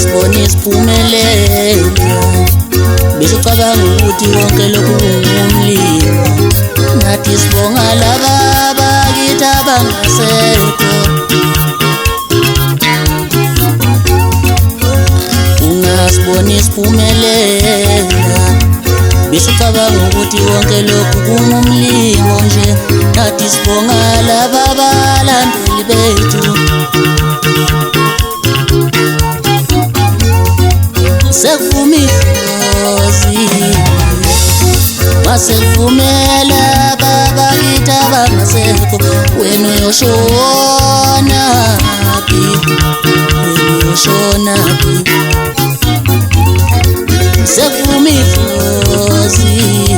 ungasiboni siphumelela besicabanga ukuthi konke lokhu kungumlimo nathi sibonga laba bakithi abangasekho ungasiboni siphumelela besicabanga ukuthi konke lokhu kungumlimo nje nathi sibonga laba balandeli bethu sekuvuma idlozi masekuvumela babakithi abangasekho wena uyoshonaphi sekuvuma idlozi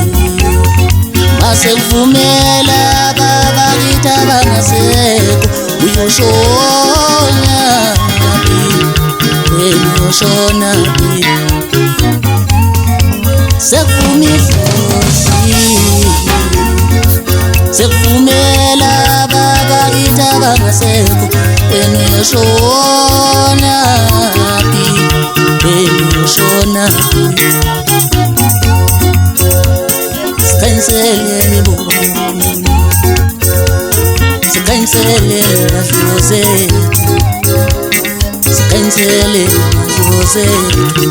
masekuvumela babakithi abangasekho uyoshonaphi wena uyoshonaphi sekuvuma idlozi sekuvumela babakithi abangasekho wena uyoshonaphi wena uyoshonaphi sikhanyiseleni boba sikhanyiseleni badlo zethu sikhanyiseleni badlo zethu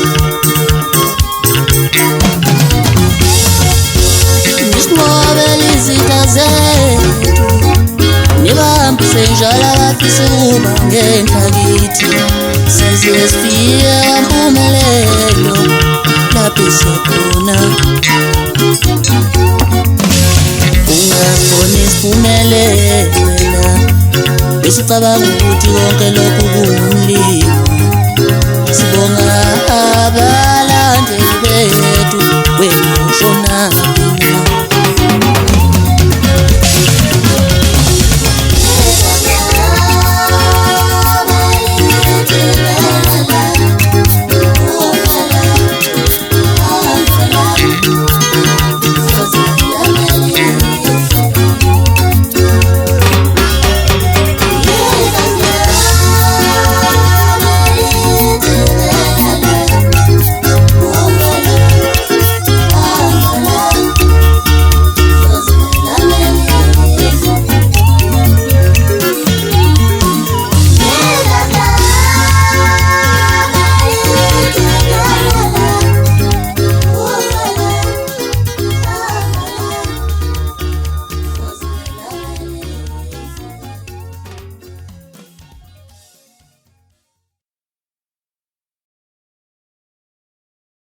nisinqobele izitha zethu nibambise njalo abafisa ukuba ngenhlakithi size sifike kampumelelo lapho siyakhona ungasiboni siphumelela besicabanga ukuthi konke lokhu kungumlimo sibonga